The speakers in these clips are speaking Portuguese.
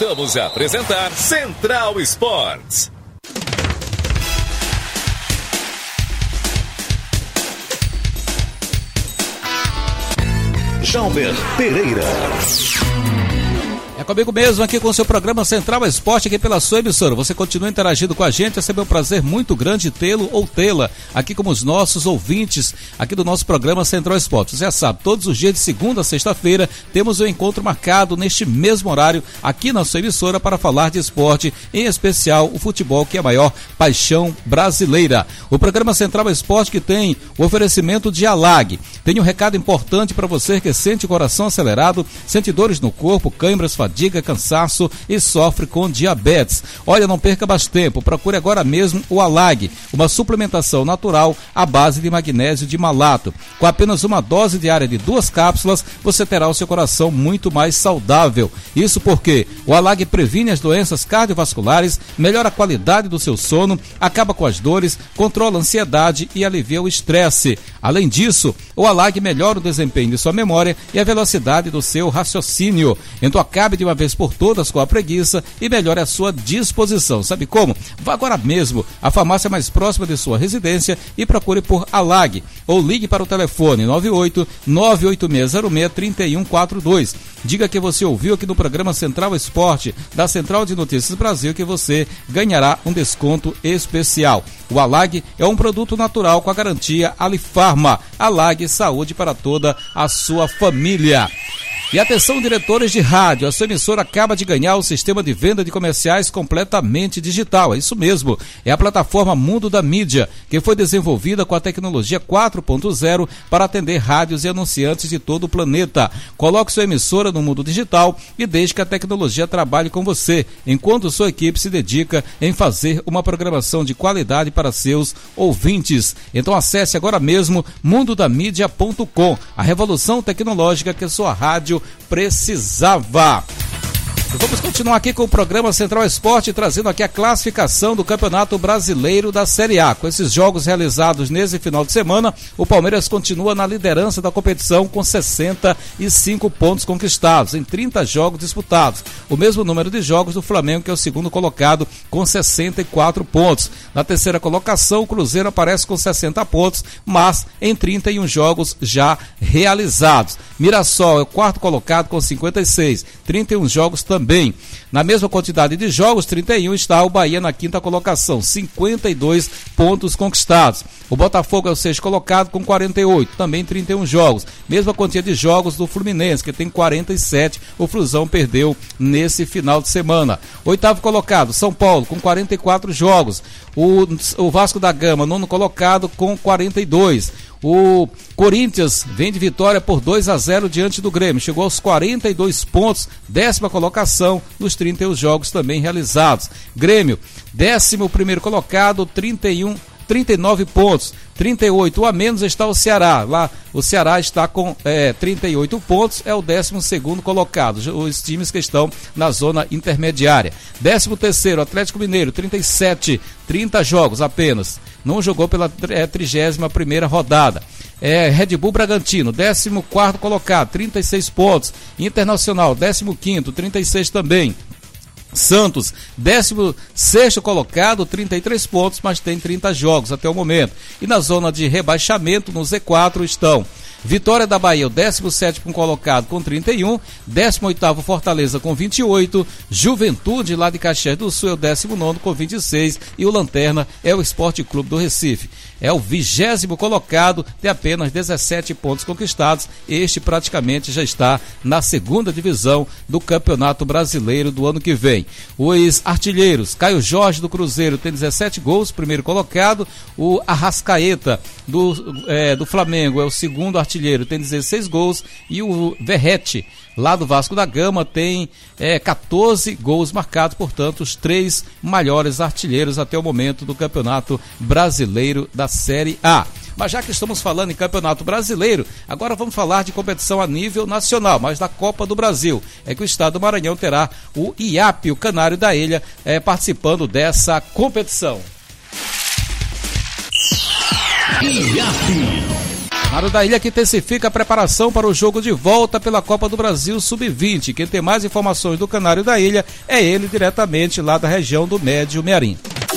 Voltamos a apresentar Central Esportes. Jalber Pereira. É comigo mesmo aqui com o seu programa Central Esporte aqui pela sua emissora. Você continua interagindo com a gente, é sempre um prazer muito grande tê-lo ou tê-la aqui como os nossos ouvintes aqui do nosso programa Central Esporte. Você já sabe, todos os dias de segunda a sexta-feira temos um encontro marcado neste mesmo horário aqui na sua emissora para falar de esporte, em especial o futebol, que é a maior paixão brasileira. O programa Central Esporte que tem o oferecimento de Alag. Tem um recado importante para você que sente o coração acelerado, sente dores no corpo, câimbras, fadiga, cansaço e sofre com diabetes. Olha, não perca mais tempo, procure agora mesmo o Alag, uma suplementação natural à base de magnésio de malato. Com apenas uma dose diária de 2 cápsulas, você terá o seu coração muito mais saudável. Isso porque o Alag previne as doenças cardiovasculares, melhora a qualidade do seu sono, acaba com as dores, controla a ansiedade e alivia o estresse. Além disso, o Alag melhora o desempenho de sua memória e a velocidade do seu raciocínio. Então acabe de uma vez por todas com a preguiça e melhore a sua disposição. Sabe como? Vá agora mesmo à farmácia mais próxima de sua residência e procure por Alag. Ou ligue para o telefone 98-98606-3142. Diga que você ouviu aqui no programa Central Esporte da Central de Notícias Brasil que você ganhará um desconto especial. O Alag é um produto natural com a garantia Alifarma. Alag, saúde para toda a sua família. E atenção, diretores de rádio, a sua emissora acaba de ganhar o sistema de venda de comerciais completamente digital. É isso mesmo, é a plataforma Mundo da Mídia, que foi desenvolvida com a tecnologia 4.0 para atender rádios e anunciantes de todo o planeta. Coloque sua emissora no mundo digital e deixe que a tecnologia trabalhe com você, enquanto sua equipe se dedica em fazer uma programação de qualidade para seus ouvintes. Então acesse agora mesmo mundodamídia.com, a revolução tecnológica que a sua rádio precisava. Vamos continuar aqui com o programa Central Esporte, trazendo aqui a classificação do Campeonato Brasileiro da Série A. Com esses jogos realizados nesse final de semana, o Palmeiras continua na liderança da competição com 65 pontos conquistados em 30 jogos disputados. O mesmo número de jogos do Flamengo, que é o segundo colocado, com 64 pontos. Na terceira colocação, o Cruzeiro aparece com 60 pontos, mas em 31 jogos já realizados. Mirassol é o quarto colocado com 56, 31 jogos também. Na mesma quantidade de jogos, 31, está o Bahia na quinta colocação, 52 pontos conquistados. O Botafogo é o sexto colocado com 48, também 31 jogos. Mesma quantia de jogos do Fluminense, que tem 47, o Flusão perdeu nesse final de semana. Oitavo colocado, São Paulo, com 44 jogos. O Vasco da Gama, nono colocado, com 42. O Corinthians vem de vitória por 2-0 diante do Grêmio, chegou aos 42 pontos, 10ª colocação nos 31 jogos também realizados. Grêmio, 11º colocado, 39 pontos, 38 a menos está o Ceará. Lá o Ceará está com 38 pontos, é o 12º colocado, os times que estão na zona intermediária. 13º, Atlético Mineiro, 37, 30 jogos apenas, não jogou pela 31ª rodada. Red Bull Bragantino, 14º colocado, 36 pontos. Internacional, 15º, 36 também. Santos, 16º colocado, 33 pontos, mas tem 30 jogos até o momento. E na zona de rebaixamento, no Z4, estão Vitória da Bahia, o 17º colocado com 31, 18º Fortaleza com 28, Juventude lá de Caxias do Sul é o 19º com 26 e o Lanterna é o Esporte Clube do Recife. É o 20º colocado, tem apenas 17 pontos conquistados. Este praticamente já está na segunda divisão do Campeonato Brasileiro do ano que vem. Os artilheiros, Caio Jorge do Cruzeiro tem 17 gols, primeiro colocado. O Arrascaeta do Flamengo é o segundo artilheiro, tem 16 gols. E o Verrete, lá do Vasco da Gama, tem 14 gols marcados, portanto, os 3 maiores artilheiros até o momento do Campeonato Brasileiro da Série A. Mas já que estamos falando em Campeonato Brasileiro, agora vamos falar de competição a nível nacional, mas da Copa do Brasil. É que o estado do Maranhão terá o IAP, o Canário da Ilha, participando dessa competição. IAP. Canário da Ilha que intensifica a preparação para o jogo de volta pela Copa do Brasil Sub-20. Quem tem mais informações do Canário da Ilha é ele, diretamente lá da região do Médio Mearim.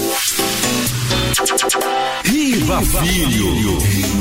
Riba Filho.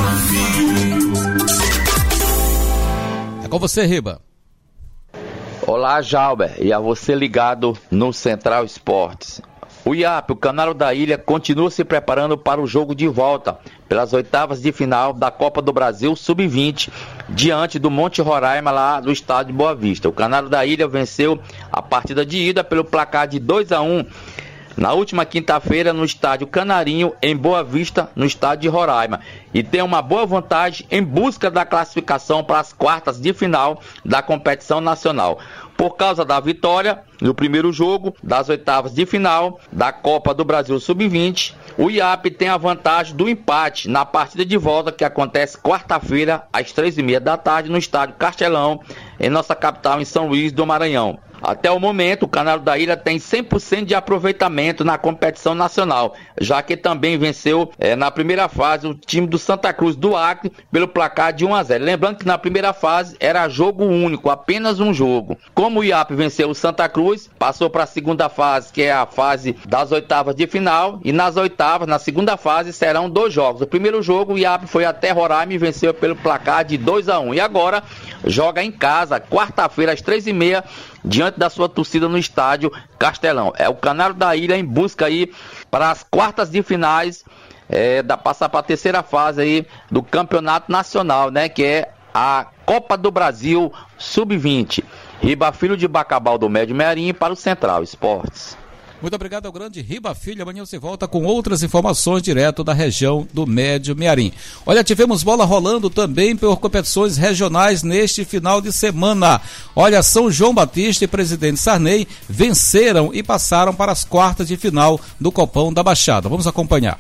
É com você, Riba. Olá, Jalber, e a você ligado no Central Esportes. O IAP, o Canário da Ilha, continua se preparando para o jogo de volta pelas oitavas de final da Copa do Brasil Sub-20, diante do Monte Roraima, lá do estádio de Boa Vista. O Canário da Ilha venceu a partida de ida pelo placar de 2-1 na última quinta-feira no estádio Canarinho, em Boa Vista, no estádio de Roraima, e tem uma boa vantagem em busca da classificação para as quartas de final da competição nacional. Por causa da vitória no primeiro jogo das oitavas de final da Copa do Brasil Sub-20, o IAP tem a vantagem do empate na partida de volta, que acontece quarta-feira às 3h30 da tarde no estádio Castelão, em nossa capital, em São Luís do Maranhão. Até o momento, o Canário da Ilha tem 100% de aproveitamento na competição nacional, já que também venceu na primeira fase o time do Santa Cruz do Acre pelo placar de 1-0. Lembrando que na primeira fase era jogo único, apenas um jogo. Como o IAP venceu o Santa Cruz, passou para a segunda fase, que é a fase das oitavas de final, e nas oitavas, na segunda fase, serão 2 jogos. O primeiro jogo, o IAP foi até Roraima e venceu pelo placar de 2-1. E agora joga em casa, quarta-feira às 3h30, diante da sua torcida no estádio Castelão. É o Canário da Ilha em busca aí para as quartas de finais, passar para a terceira fase aí do campeonato nacional, né, que é a Copa do Brasil Sub-20. Riba Filho de Bacabal do Médio Mearim para o Central Esportes. Muito obrigado ao grande Riba Filho. Amanhã você volta com outras informações direto da região do Médio Mearim. Olha, tivemos bola rolando também por competições regionais neste final de semana. Olha, São João Batista e Presidente Sarney venceram e passaram para as quartas de final do Copão da Baixada. Vamos acompanhar.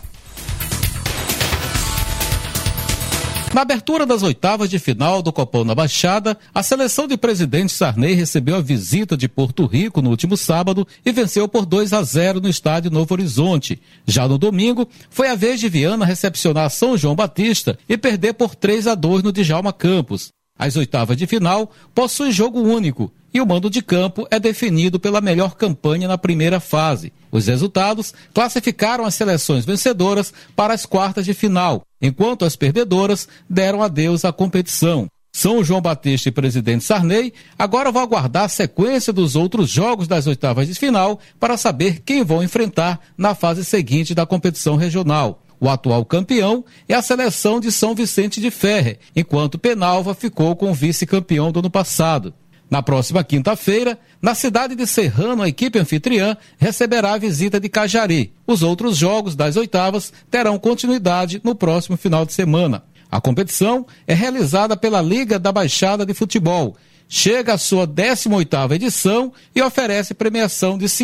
Na abertura das oitavas de final do Copão da Baixada, a seleção de Presidente Sarney recebeu a visita de Porto Rico no último sábado e venceu por 2-0 no estádio Novo Horizonte. Já no domingo, foi a vez de Viana recepcionar São João Batista e perder por 3-2 no Djalma Campos. As oitavas de final possuem jogo único e o mando de campo é definido pela melhor campanha na primeira fase. Os resultados classificaram as seleções vencedoras para as quartas de final, enquanto as perdedoras deram adeus à competição. São João Batista e Presidente Sarney agora vão aguardar a sequência dos outros jogos das oitavas de final para saber quem vão enfrentar na fase seguinte da competição regional. O atual campeão é a seleção de São Vicente de Ferre, enquanto Penalva ficou com o vice-campeão do ano passado. Na próxima quinta-feira, na cidade de Serrano, a equipe anfitriã receberá a visita de Cajari. Os outros jogos das oitavas terão continuidade no próximo final de semana. A competição é realizada pela Liga da Baixada de Futebol. Chega à sua 18ª edição e oferece premiação de R$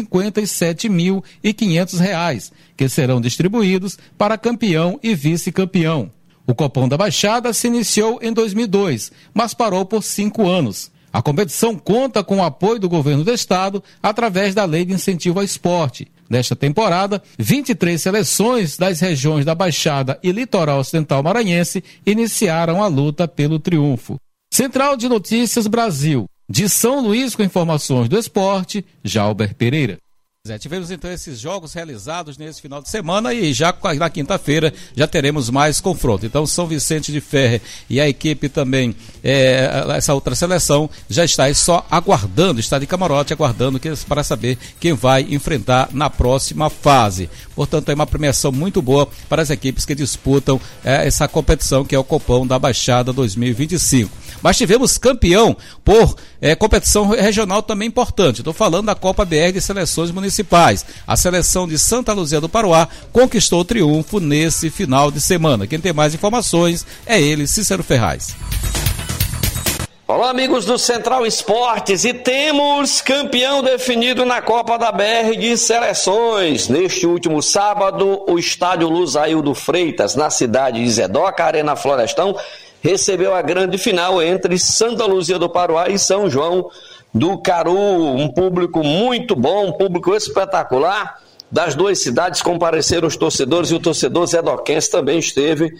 57.500, que serão distribuídos para campeão e vice-campeão. O Copão da Baixada se iniciou em 2002, mas parou por 5 anos. A competição conta com o apoio do governo do estado através da Lei de Incentivo ao Esporte. Nesta temporada, 23 seleções das regiões da Baixada e Litoral Ocidental Maranhense iniciaram a luta pelo triunfo. Central de Notícias Brasil, de São Luís, com informações do esporte, Jalber Pereira. Tivemos então esses jogos realizados nesse final de semana e já na quinta-feira já teremos mais confronto. Então São Vicente de Ferre e a equipe também, essa outra seleção já está aí só aguardando, está de camarote aguardando para saber quem vai enfrentar na próxima fase. Portanto, é uma premiação muito boa para as equipes que disputam essa competição, que é o Copão da Baixada 2025. Mas tivemos campeão por competição regional também importante. Estou falando da Copa BR de Seleções Municipais. A seleção de Santa Luzia do Paruá conquistou o triunfo nesse final de semana. Quem tem mais informações é ele, Cícero Ferraz. Olá, amigos do Central Esportes, e temos campeão definido na Copa da BR de Seleções. Neste último sábado, o estádio Luzaildo Freitas, na cidade de Zedoca, Arena Florestão, recebeu a grande final entre Santa Luzia do Paruá e São João do Caru. Um público muito bom, um público espetacular. Das duas cidades compareceram os torcedores, e o torcedor zedoquense também esteve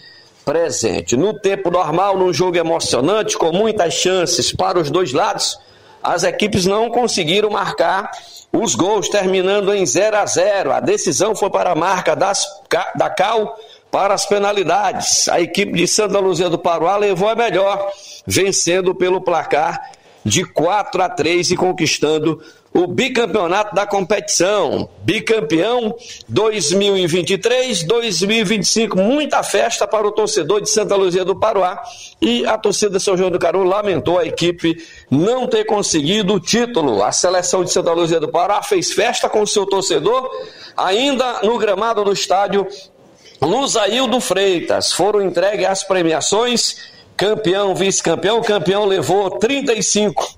presente. No tempo normal, num jogo emocionante, com muitas chances para os dois lados, as equipes não conseguiram marcar os gols, terminando em 0-0. A decisão foi para a marca da Cal para as penalidades. A equipe de Santa Luzia do Paruá levou a melhor, vencendo pelo placar de 4-3 e conquistando o bicampeonato da competição. Bicampeão 2023-2025. Muita festa para o torcedor de Santa Luzia do Paruá. E a torcida de São João do Caru lamentou a equipe não ter conseguido o título. A seleção de Santa Luzia do Paruá fez festa com o seu torcedor, ainda no gramado do estádio Luzaildo Freitas. Foram entregues as premiações. Campeão, vice-campeão. O campeão levou 35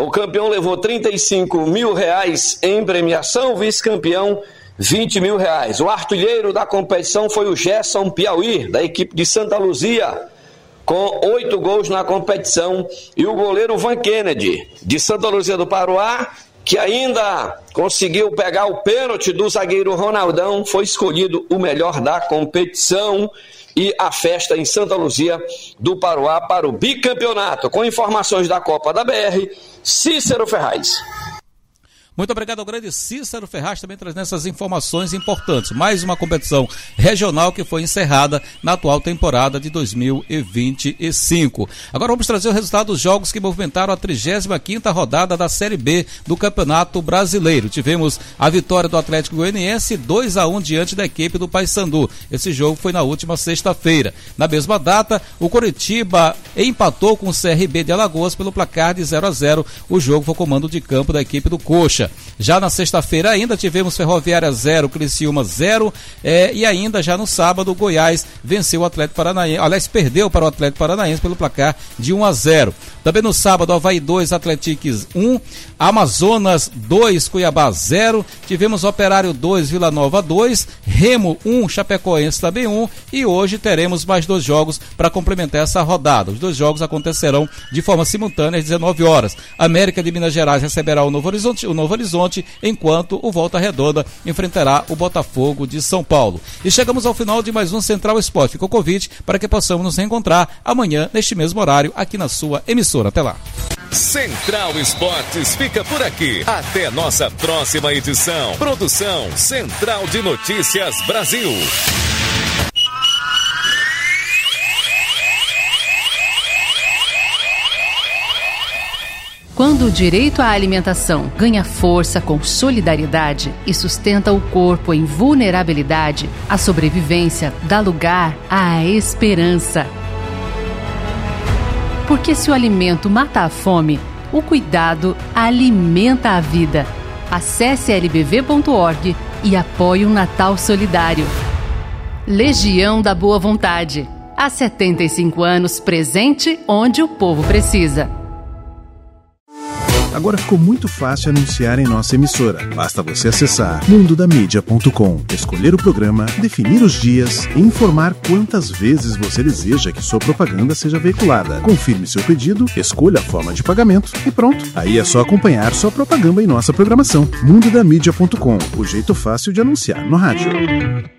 mil reais em premiação, vice-campeão 20 mil reais. O artilheiro da competição foi o Gerson Piauí, da equipe de Santa Luzia, com 8 gols na competição, e o goleiro Van Kennedy, de Santa Luzia do Paruá, que ainda conseguiu pegar o pênalti do zagueiro Ronaldão, foi escolhido o melhor da competição. E a festa em Santa Luzia do Paruá para o bicampeonato. Com informações da Copa da BR, Cícero Ferraz. Muito obrigado ao grande Cícero Ferraz, também trazendo essas informações importantes. Mais uma competição regional que foi encerrada na atual temporada de 2025. Agora vamos trazer o resultado dos jogos que movimentaram a 35ª rodada da Série B do Campeonato Brasileiro. Tivemos a vitória do Atlético Goianiense 2-1 diante da equipe do Paysandu. Esse jogo foi na última sexta-feira. Na mesma data, o Coritiba empatou com o CRB de Alagoas pelo placar de 0-0. O jogo foi comando de campo da equipe do Coxa. Já na sexta-feira ainda tivemos Ferroviária 0, Criciúma 0, e ainda já no sábado o Goiás venceu o Atlético Paranaense, aliás, perdeu para o Atlético Paranaense pelo placar de 1-0. Também no sábado, Avaí 2, Atlético 1, Amazonas 2, Cuiabá 0, tivemos Operário 2, Vila Nova 2, Remo 1, Chapecoense também 1, e hoje teremos mais 2 jogos para complementar essa rodada. Os 2 jogos acontecerão de forma simultânea às 19 horas. América de Minas Gerais receberá o Novo Horizonte, enquanto o Volta Redonda enfrentará o Botafogo de São Paulo. E chegamos ao final de mais um Central Esporte. Ficou o convite para que possamos nos reencontrar amanhã, neste mesmo horário, aqui na sua emissora. Até lá. Central Esportes fica por aqui. Até nossa próxima edição. Produção Central de Notícias Brasil. Quando o direito à alimentação ganha força com solidariedade e sustenta o corpo em vulnerabilidade, a sobrevivência dá lugar à esperança. Porque se o alimento mata a fome, o cuidado alimenta a vida. Acesse lbv.org e apoie o Natal Solidário. Legião da Boa Vontade. Há 75 anos presente onde o povo precisa. Agora ficou muito fácil anunciar em nossa emissora. Basta você acessar mundodamídia.com, escolher o programa, definir os dias e informar quantas vezes você deseja que sua propaganda seja veiculada. Confirme seu pedido, escolha a forma de pagamento e pronto. Aí é só acompanhar sua propaganda em nossa programação. mundodamídia.com, o jeito fácil de anunciar no rádio.